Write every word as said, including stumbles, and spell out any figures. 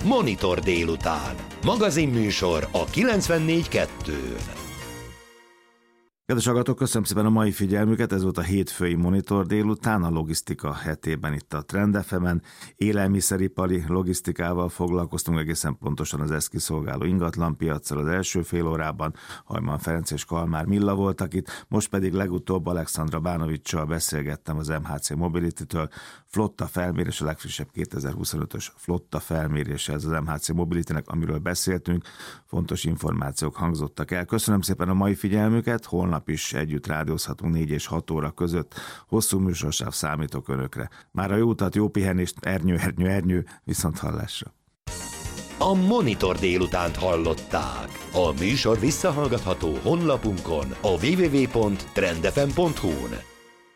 Monitor délután. Magazinműsor a kilencvennégy kettőn. Kedves hallgatók, köszönöm szépen a mai figyelmüket, ez volt a hétfői Monitor délután, a logisztika hetében itt a Trend ef emen. Élelmiszeripari logisztikával foglalkoztunk, egészen pontosan az ezt kiszolgáló ingatlanpiaccal az első fél órában. Hajman Ferenc és Kalmár Milla voltak itt, most pedig legutóbb Alexandra Bánoviccsal beszélgettem az em há cé Mobility-től. Flotta felmérés, a legfrissebb kétezer-huszonötös flotta felmérése ez az em há cé Mobility-nek, amiről beszéltünk. Fontos információk hangzottak el. Köszönöm szépen a mai figyelmüket, holnap is együtt rádiózhatunk négy és hat óra között. Hosszú műsorsáv számítok önökre. Már a jó utat, jó pihenést, ernyő, ernyő, ernyő, viszont hallásra. A Monitor délutánt hallották. A műsor visszahallgatható honlapunkon, a double-u double-u double-u pont trend f m pont hu-n.